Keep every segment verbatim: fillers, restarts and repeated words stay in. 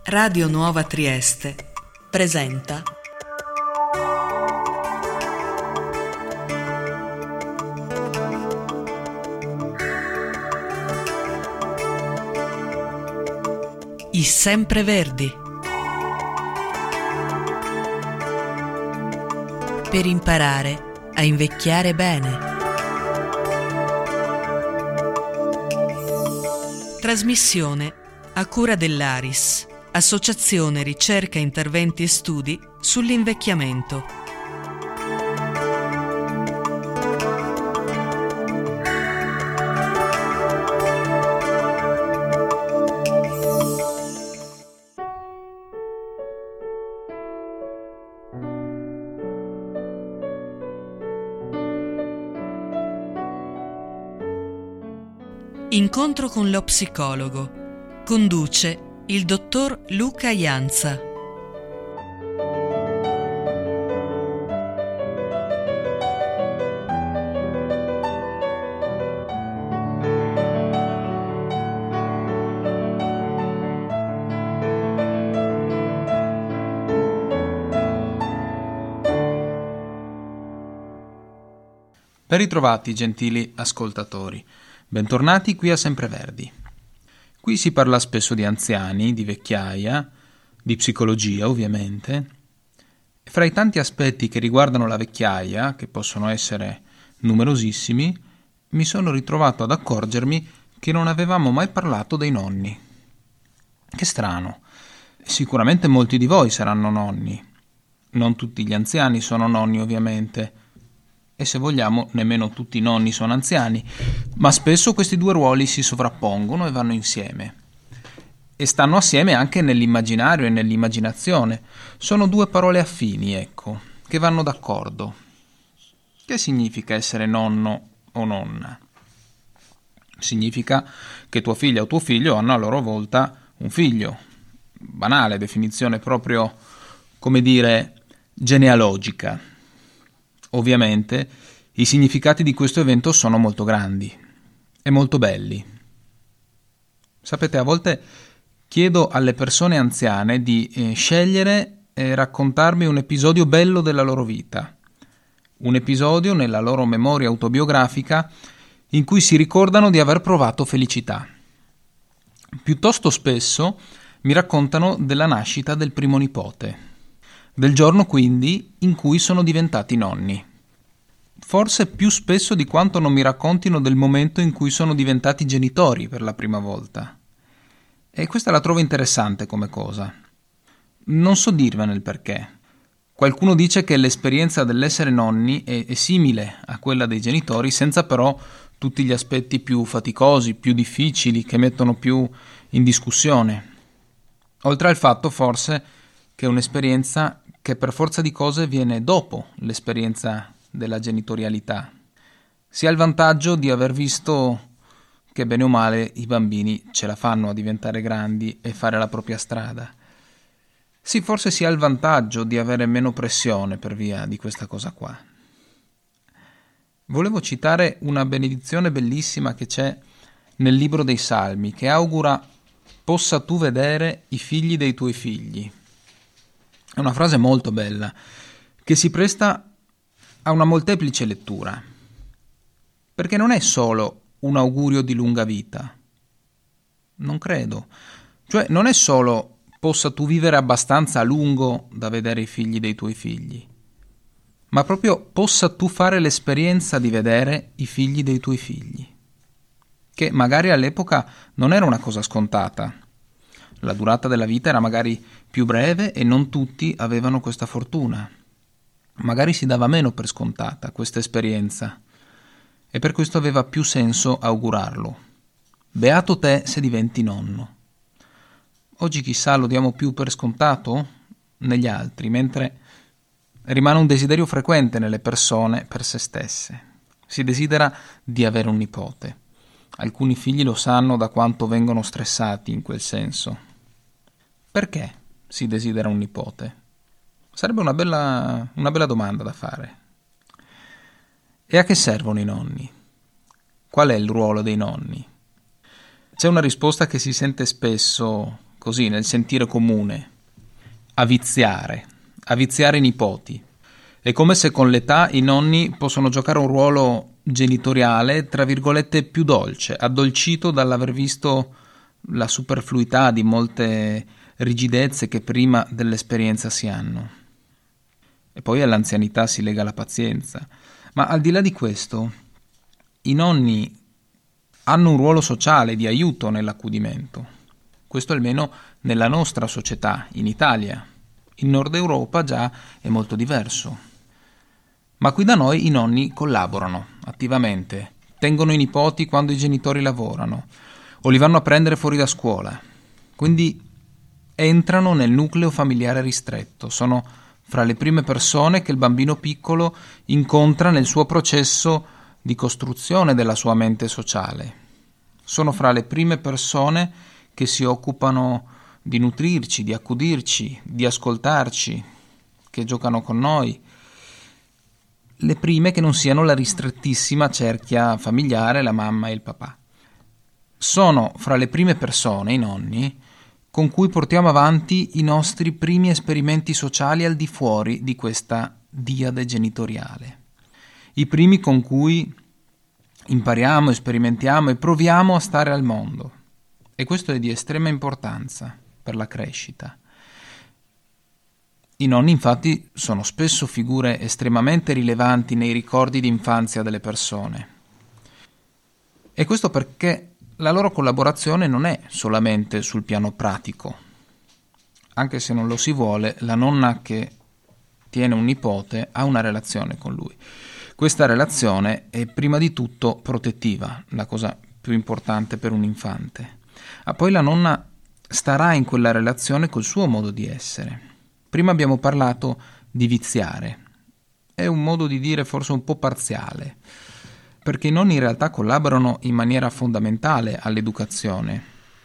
Radio Nuova Trieste presenta I Sempreverdi. Per imparare a invecchiare bene. Trasmissione a cura dell'Aris, Associazione Ricerca, Interventi e Studi sull'Invecchiamento. Incontro con lo psicologo. Conduce il dottor Luca Ianza. Ben ritrovati, gentili ascoltatori. Bentornati qui a Sempreverdi. Qui si parla spesso di anziani, di vecchiaia, di psicologia ovviamente. E fra i tanti aspetti che riguardano la vecchiaia, che possono essere numerosissimi, mi sono ritrovato ad accorgermi che non avevamo mai parlato dei nonni. Che strano. Sicuramente molti di voi saranno nonni. Non tutti gli anziani sono nonni ovviamente. E se vogliamo, nemmeno tutti i nonni sono anziani, ma spesso questi due ruoli si sovrappongono e vanno insieme. E stanno assieme anche nell'immaginario e nell'immaginazione. Sono due parole affini, ecco, che vanno d'accordo. Che significa essere nonno o nonna? Significa che tua figlia o tuo figlio hanno a loro volta un figlio. Banale definizione, proprio, come dire, genealogica. Ovviamente i significati di questo evento sono molto grandi e molto belli. Sapete, a volte chiedo alle persone anziane di eh, scegliere e raccontarmi un episodio bello della loro vita, un episodio nella loro memoria autobiografica in cui si ricordano di aver provato felicità. Piuttosto spesso mi raccontano della nascita del primo nipote, del giorno quindi in cui sono diventati nonni. Forse più spesso di quanto non mi raccontino del momento in cui sono diventati genitori per la prima volta. E questa la trovo interessante come cosa. Non so dirvene il perché. Qualcuno dice che l'esperienza dell'essere nonni è, è simile a quella dei genitori, senza però tutti gli aspetti più faticosi, più difficili, che mettono più in discussione. Oltre al fatto, forse, che è un'esperienza che per forza di cose viene dopo l'esperienza della genitorialità. Si ha il vantaggio di aver visto che bene o male i bambini ce la fanno a diventare grandi e fare la propria strada. Sì, forse si ha il vantaggio di avere meno pressione per via di questa cosa qua. Volevo citare una benedizione bellissima che c'è nel libro dei Salmi, che augura: possa tu vedere i figli dei tuoi figli. È una frase molto bella, che si presta a una molteplice lettura, perché non è solo un augurio di lunga vita. Non credo. Cioè, non è solo possa tu vivere abbastanza a lungo da vedere i figli dei tuoi figli, ma proprio possa tu fare l'esperienza di vedere i figli dei tuoi figli, che magari all'epoca non era una cosa scontata. La durata della vita era magari più breve e non tutti avevano questa fortuna. Magari si dava meno per scontata questa esperienza e per questo aveva più senso augurarlo. Beato te se diventi nonno. Oggi chissà lo diamo più per scontato negli altri, mentre rimane un desiderio frequente nelle persone per se stesse. Si desidera di avere un nipote. Alcuni figli lo sanno da quanto vengono stressati in quel senso. Perché si desidera un nipote? Sarebbe una bella, una bella domanda da fare. E a che servono i nonni? Qual è il ruolo dei nonni? C'è una risposta che si sente spesso così nel sentire comune, a viziare, a viziare i nipoti. È come se con l'età i nonni possono giocare un ruolo genitoriale, tra virgolette, più dolce, addolcito dall'aver visto la superfluità di molte rigidezze che prima dell'esperienza si hanno. E poi all'anzianità si lega la pazienza. Ma al di là di questo, i nonni hanno un ruolo sociale di aiuto nell'accudimento. Questo almeno nella nostra società, in Italia. In Nord Europa già è molto diverso. Ma qui da noi i nonni collaborano attivamente, tengono i nipoti quando i genitori lavorano o li vanno a prendere fuori da scuola. Quindi entrano nel nucleo familiare ristretto, sono fra le prime persone che il bambino piccolo incontra nel suo processo di costruzione della sua mente sociale. Sono fra le prime persone che si occupano di nutrirci, di accudirci, di ascoltarci, che giocano con noi. Le prime che non siano la ristrettissima cerchia familiare, la mamma e il papà. Sono fra le prime persone, i nonni, con cui portiamo avanti i nostri primi esperimenti sociali al di fuori di questa diade genitoriale. I primi con cui impariamo, sperimentiamo e proviamo a stare al mondo. E questo è di estrema importanza per la crescita. I nonni infatti sono spesso figure estremamente rilevanti nei ricordi di infanzia delle persone. E questo perché la loro collaborazione non è solamente sul piano pratico. Anche se non lo si vuole, la nonna che tiene un nipote ha una relazione con lui. Questa relazione è prima di tutto protettiva, la cosa più importante per un infante. Ah, poi la nonna starà in quella relazione col suo modo di essere. Prima abbiamo parlato di viziare. È un modo di dire forse un po' parziale, perché i nonni in realtà collaborano in maniera fondamentale all'educazione,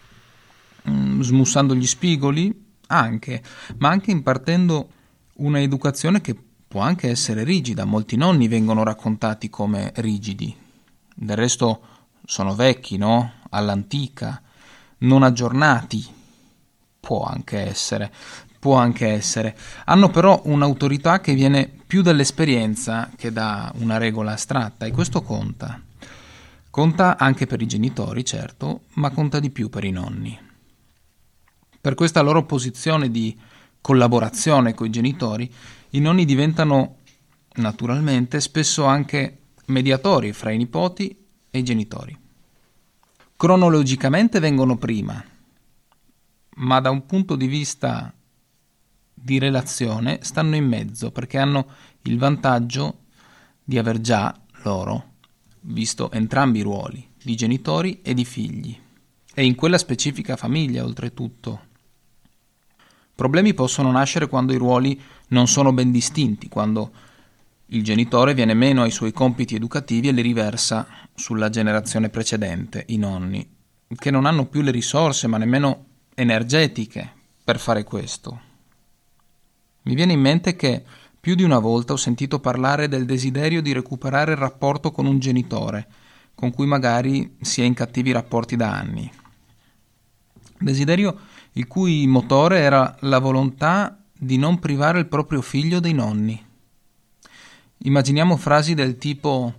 mm, smussando gli spigoli, anche, ma anche impartendo una educazione che può anche essere rigida. Molti nonni vengono raccontati come rigidi. Del resto sono vecchi, no? All'antica, non aggiornati. Può anche essere. Può anche essere. Hanno però un'autorità che viene più dall'esperienza che da una regola astratta, e questo conta. Conta anche per i genitori, certo, ma conta di più per i nonni. Per questa loro posizione di collaborazione coi genitori, i nonni diventano naturalmente spesso anche mediatori fra i nipoti e i genitori. Cronologicamente vengono prima, ma da un punto di vista di relazione stanno in mezzo, perché hanno il vantaggio di aver già loro visto entrambi i ruoli, di genitori e di figli, e in quella specifica famiglia oltretutto. Problemi possono nascere quando i ruoli non sono ben distinti, quando il genitore viene meno ai suoi compiti educativi e li riversa sulla generazione precedente, i nonni, che non hanno più le risorse, ma nemmeno energetiche, per fare questo. Mi viene in mente che più di una volta ho sentito parlare del desiderio di recuperare il rapporto con un genitore, con cui magari si è in cattivi rapporti da anni. Desiderio il cui motore era la volontà di non privare il proprio figlio dei nonni. Immaginiamo frasi del tipo: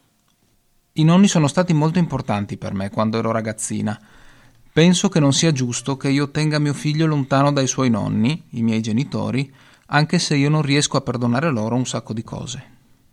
«I nonni sono stati molto importanti per me quando ero ragazzina. Penso che non sia giusto che io tenga mio figlio lontano dai suoi nonni, i miei genitori, anche se io non riesco a perdonare loro un sacco di cose».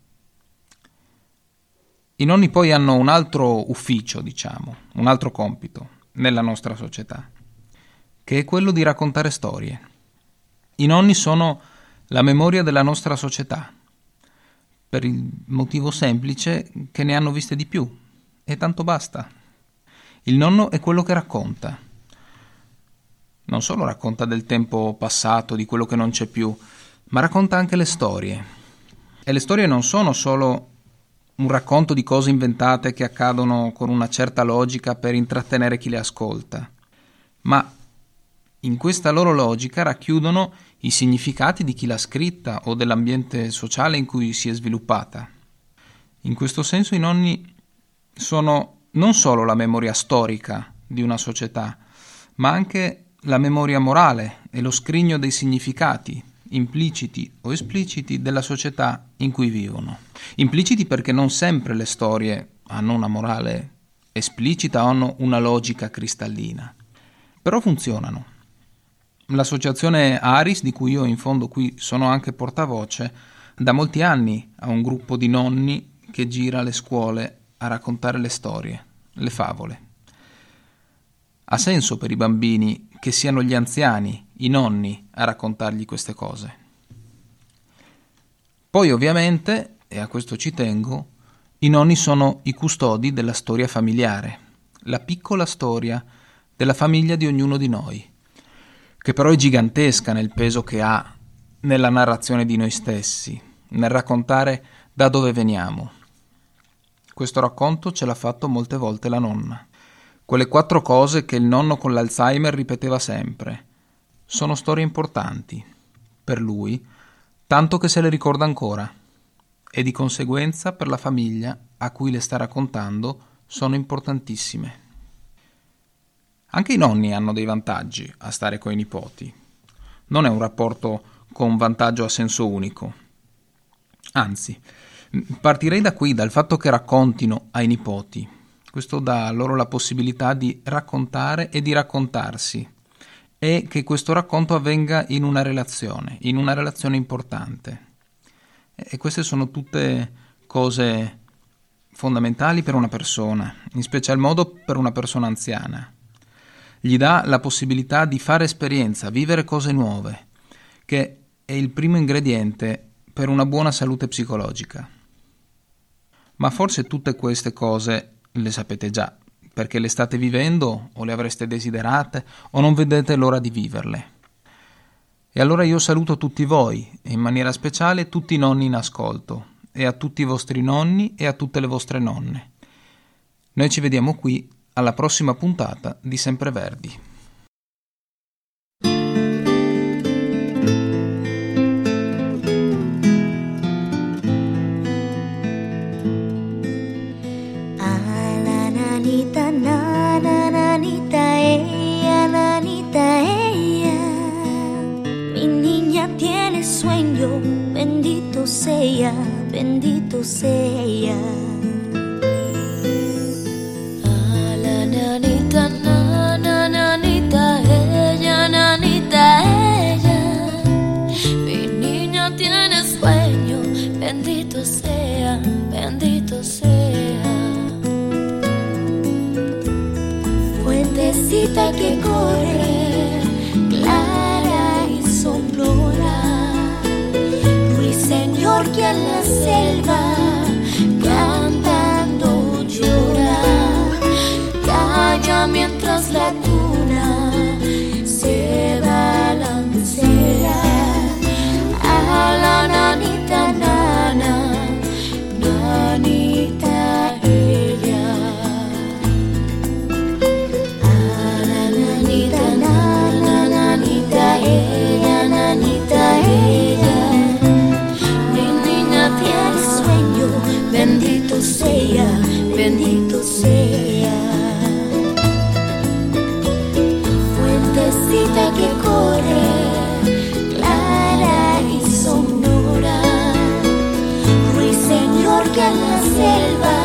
I nonni poi hanno un altro ufficio, diciamo, un altro compito nella nostra società, che è quello di raccontare storie. I nonni sono la memoria della nostra società, per il motivo semplice che ne hanno viste di più, e tanto basta. Il nonno è quello che racconta. Non solo racconta del tempo passato, di quello che non c'è più, ma racconta anche le storie. E le storie non sono solo un racconto di cose inventate che accadono con una certa logica per intrattenere chi le ascolta, ma in questa loro logica racchiudono i significati di chi l'ha scritta o dell'ambiente sociale in cui si è sviluppata. In questo senso i nonni sono non solo la memoria storica di una società, ma anche la memoria morale e lo scrigno dei significati, impliciti o espliciti, della società in cui vivono. Impliciti perché non sempre le storie hanno una morale esplicita o hanno una logica cristallina, però funzionano. L'associazione Aris, di cui io in fondo qui sono anche portavoce, da molti anni ha un gruppo di nonni che gira le scuole a raccontare le storie, le favole. Ha senso per i bambini che siano gli anziani, i nonni, a raccontargli queste cose. Poi ovviamente, e a questo ci tengo, i nonni sono i custodi della storia familiare, la piccola storia della famiglia di ognuno di noi, che però è gigantesca nel peso che ha nella narrazione di noi stessi, nel raccontare da dove veniamo. Questo racconto ce l'ha fatto molte volte la nonna. Quelle quattro cose che il nonno con l'Alzheimer ripeteva sempre. Sono storie importanti, per lui, tanto che se le ricorda ancora, e di conseguenza per la famiglia a cui le sta raccontando sono importantissime. Anche i nonni hanno dei vantaggi a stare coi nipoti. Non è un rapporto con vantaggio a senso unico. Anzi, partirei da qui, dal fatto che raccontino ai nipoti. Questo dà loro la possibilità di raccontare e di raccontarsi, e che questo racconto avvenga in una relazione, in una relazione importante. E queste sono tutte cose fondamentali per una persona, in special modo per una persona anziana. Gli dà la possibilità di fare esperienza, vivere cose nuove, che è il primo ingrediente per una buona salute psicologica. Ma forse tutte queste cose le sapete già, perché le state vivendo o le avreste desiderate o non vedete l'ora di viverle. E allora io saluto tutti voi, e in maniera speciale tutti i nonni in ascolto, e a tutti i vostri nonni e a tutte le vostre nonne. Noi ci vediamo qui alla prossima puntata di Sempreverdi. Bendito sea, bendito sea. Ah, la nanita, na, na, nanita, ella, nanita, ella. Mi niña tiene sueño, bendito sea, bendito sea. Fuentecita que corre, clara y sonora. Señor que en la selva cantando llora, calla mientras la cuna se balancea. A la nanita nana, nanita ella. A la nanita nana, nanita ella, nanita ella. Tiene sueño, bendito sea, bendito sea. Fuentecita que corre, clara y sonora. Ruiseñor que en la selva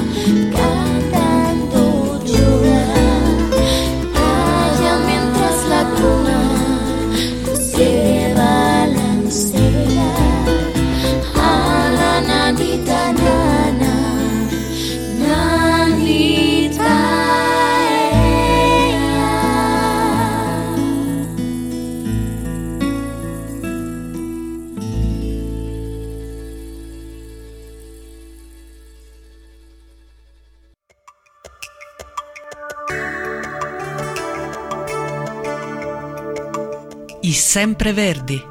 cantando llora, calla mientras la cuna se balancea. Nanita nana, nanita ella. I Sempreverdi.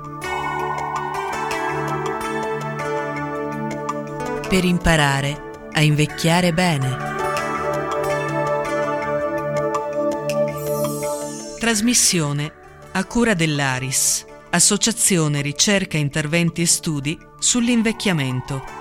Per imparare a invecchiare bene. Trasmissione a cura dell'Aris, Associazione Ricerca, Interventi e Studi sull'Invecchiamento.